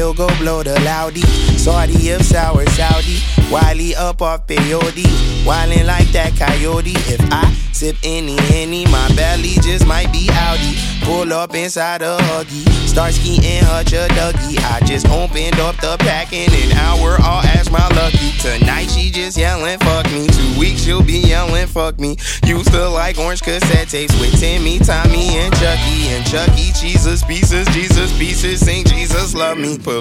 he'll go blow the loudy. Saudi of sour Saudi, Wiley up off peyote, wildin' like that coyote. If I sip any, my belly just might be outy. Pull up inside a Huggy, start skiing Hutch a Dougie. I just opened up the pack in an hour, I'll ask my lucky. Tonight she just yelling fuck me, 2 weeks she'll be yelling fuck me. Used to like orange cassette tapes with Timmy, Tommy, and Chucky. And Chucky, Jesus pieces, sing Jesus love me.